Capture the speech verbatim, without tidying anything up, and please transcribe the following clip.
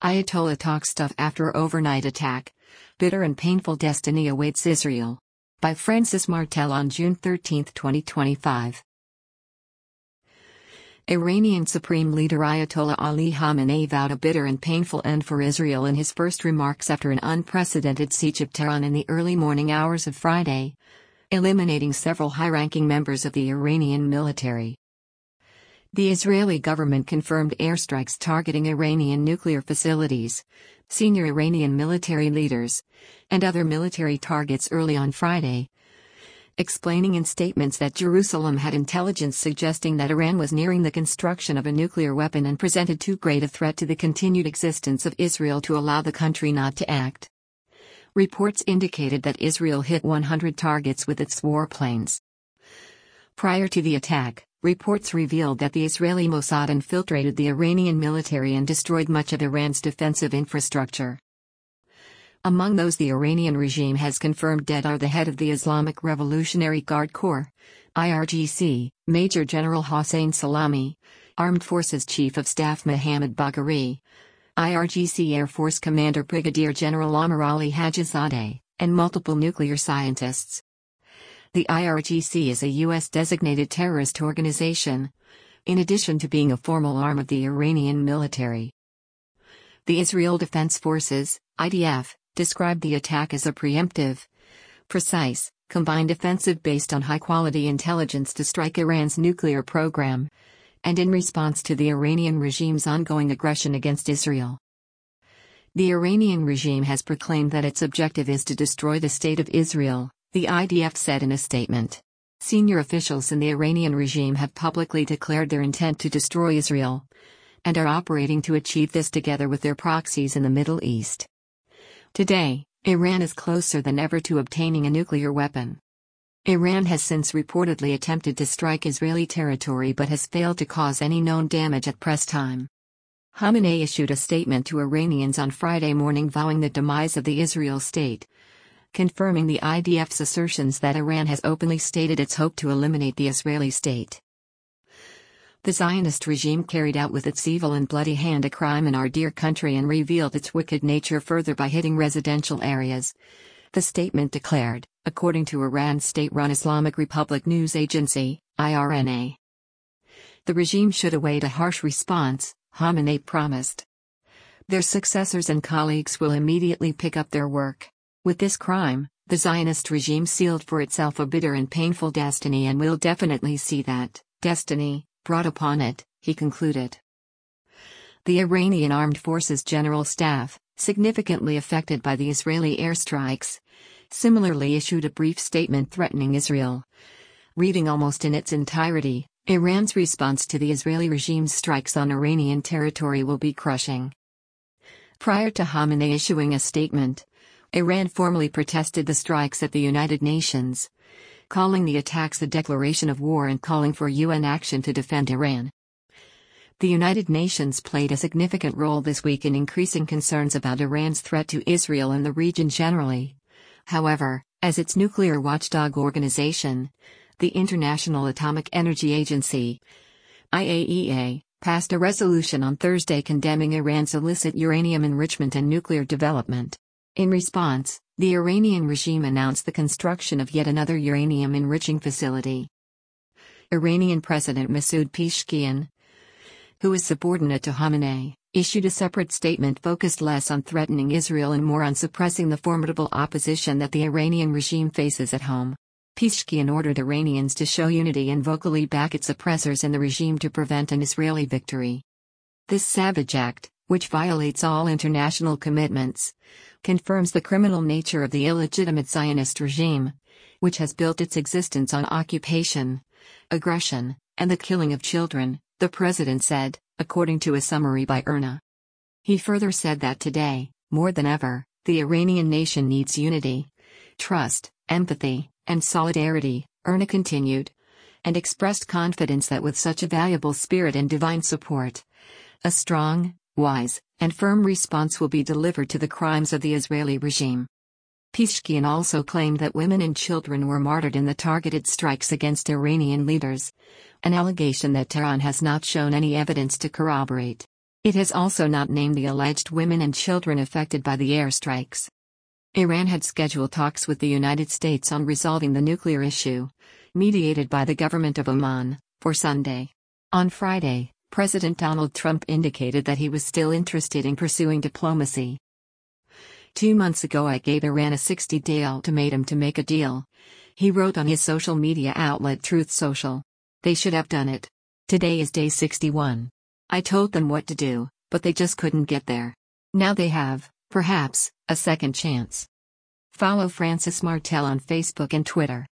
Ayatollah talks tough after overnight attack. Bitter and painful destiny awaits Israel. By Francis Martel on June thirteenth, twenty twenty-five. Iranian Supreme Leader Ayatollah Ali Khamenei vowed a bitter and painful end for Israel in his first remarks after an unprecedented siege of Tehran in the early morning hours of Friday, eliminating several high-ranking members of the Iranian military. The Israeli government confirmed airstrikes targeting Iranian nuclear facilities, senior Iranian military leaders, and other military targets early on Friday, explaining in statements that Jerusalem had intelligence suggesting that Iran was nearing the construction of a nuclear weapon and presented too great a threat to the continued existence of Israel to allow the country not to act. Reports indicated that Israel hit one hundred targets with its warplanes. Prior to the attack, reports revealed that the Israeli Mossad infiltrated the Iranian military and destroyed much of Iran's defensive infrastructure. Among those the Iranian regime has confirmed dead are the head of the Islamic Revolutionary Guard Corps, I R G C, Major General Hossein Salami, Armed Forces Chief of Staff Mohammad Bagheri, I R G C Air Force Commander Brigadier General Amir Ali Hajizadeh, and multiple nuclear scientists. The I R G C is a U S-designated terrorist organization, in addition to being a formal arm of the Iranian military. The Israel Defense Forces, I D F, described the attack as a preemptive, precise, combined offensive based on high-quality intelligence to strike Iran's nuclear program, and in response to the Iranian regime's ongoing aggression against Israel. The Iranian regime has proclaimed that its objective is to destroy the State of Israel, the I D F said in a statement. Senior officials in the Iranian regime have publicly declared their intent to destroy Israel, and are operating to achieve this together with their proxies in the Middle East. Today, Iran is closer than ever to obtaining a nuclear weapon. Iran has since reportedly attempted to strike Israeli territory but has failed to cause any known damage at press time. Khamenei issued a statement to Iranians on Friday morning vowing the demise of the Israel state, confirming the I D F's assertions that Iran has openly stated its hope to eliminate the Israeli state. The Zionist regime carried out with its evil and bloody hand a crime in our dear country and revealed its wicked nature further by hitting residential areas, the statement declared, according to Iran's state-run Islamic Republic news agency, I R N A. The regime should await a harsh response, Khamenei promised. Their successors and colleagues will immediately pick up their work. With this crime, the Zionist regime sealed for itself a bitter and painful destiny and will definitely see that destiny brought upon it, he concluded. The Iranian Armed Forces General Staff, significantly affected by the Israeli airstrikes, similarly issued a brief statement threatening Israel. Reading almost in its entirety, Iran's response to the Israeli regime's strikes on Iranian territory will be crushing. Prior to Khamenei issuing a statement, Iran formally protested the strikes at the United Nations, calling the attacks a declaration of war and calling for U N action to defend Iran. The United Nations played a significant role this week in increasing concerns about Iran's threat to Israel and the region generally. However, as its nuclear watchdog organization, the International Atomic Energy Agency, I A E A, passed a resolution on Thursday condemning Iran's illicit uranium enrichment and nuclear development. In response, the Iranian regime announced the construction of yet another uranium-enriching facility. Iranian President Masoud Pezeshkian, who is subordinate to Khamenei, issued a separate statement focused less on threatening Israel and more on suppressing the formidable opposition that the Iranian regime faces at home. Pezeshkian ordered Iranians to show unity and vocally back its oppressors and the regime to prevent an Israeli victory. This savage act, which violates all international commitments, confirms the criminal nature of the illegitimate Zionist regime, which has built its existence on occupation, aggression, and the killing of children, the president said, according to a summary by I R N A. He further said that today, more than ever, the Iranian nation needs unity, trust, empathy, and solidarity, I R N A continued, and expressed confidence that with such a valuable spirit and divine support, a strong, wise, and firm response will be delivered to the crimes of the Israeli regime. Pezeshkian also claimed that women and children were martyred in the targeted strikes against Iranian leaders, an allegation that Tehran has not shown any evidence to corroborate. It has also not named the alleged women and children affected by the airstrikes. Iran had scheduled talks with the United States on resolving the nuclear issue, mediated by the government of Oman, for Sunday. On Friday, President Donald Trump indicated that he was still interested in pursuing diplomacy. Two months ago I gave Iran a sixty-day ultimatum to make a deal, he wrote on his social media outlet Truth Social. They should have done it. Today is day sixty-one. I told them what to do, but they just couldn't get there. Now they have, perhaps, a second chance. Follow Francis Martel on Facebook and Twitter.